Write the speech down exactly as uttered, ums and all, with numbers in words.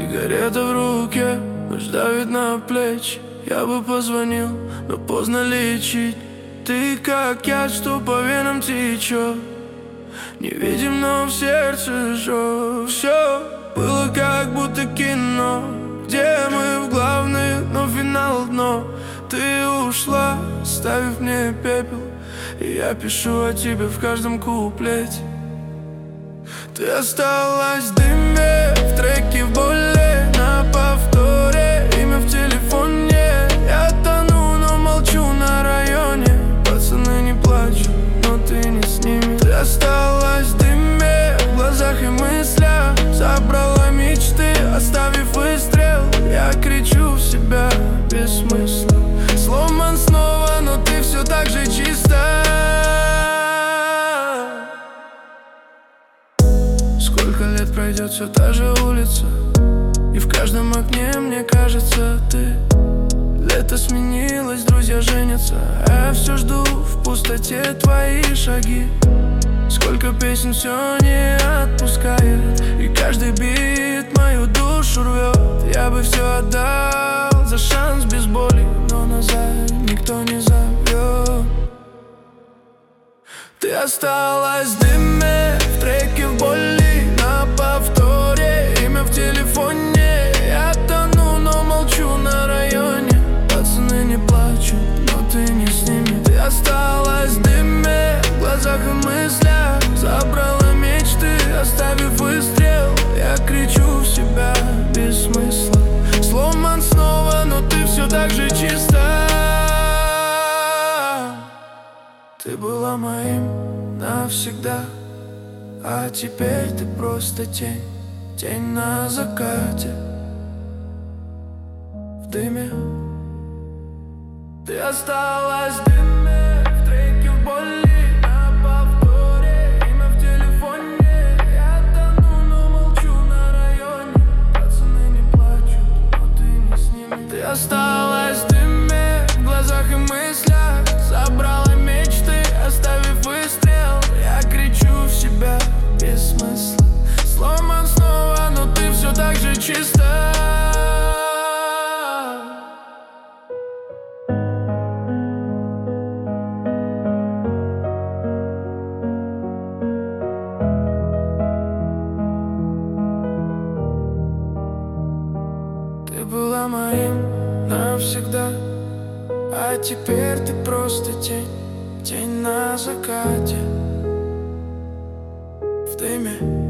Сигарета в руке, ночь давит на плечи. Я бы позвонил, но поздно лечить. Ты как яд, что по венам течет. Не видим, но в сердце жжет. Все было как будто кино, где мы в главных, но финал дно. Ты ушла, оставив мне пепел, и я пишу о тебе в каждом куплете. Ты осталась в дыме, в треке, в боли, на повторе, имя в телефоне. Я тону, но молчу на районе. Пацаны не плачут, но ты не с ними. Ты осталась в дыме, в глазах и мыслях. Забрала мечты, оставив выстрел. Я кричу в себя без смысла. Сломан снова, но ты все так же чиста. Сколько лет пройдет, все та же улица, и в каждом окне, мне кажется, ты. Лето сменилось, друзья женятся, а я все жду в пустоте твои шаги. Сколько песен все не отпускает, и каждый бит мою душу рвет. Я бы все отдал за шанс без боли, но назад никто не зовет. Ты осталась в дыме, в треке, в боли, на повторе, имя в телефоне. Я тону, но молчу на районе. Пацаны не плачут, но ты не с ними. Ты осталась в дыме, в глазах и мыслях. Забрала мечты, оставив выстрел. Я кричу в себя без смысла. Сломан снова, но ты все так же чиста. Ты была моим навсегда, а теперь ты просто тень. Тень на закате, в дыме. Ты осталась в дыме, в треке, в боли, на повторе, имя в телефоне. Я тону, но молчу на районе. Пацаны не плачут, но ты не с ними. Ты осталась в дыме, в глазах и мыслях. Забрала мечты, оставив выстрел. Я кричу в себя без смысла. Сломан снова, но ты все так же чиста. Ты была моим навсегда, а теперь ты просто тень. Тень на закате, в дыме.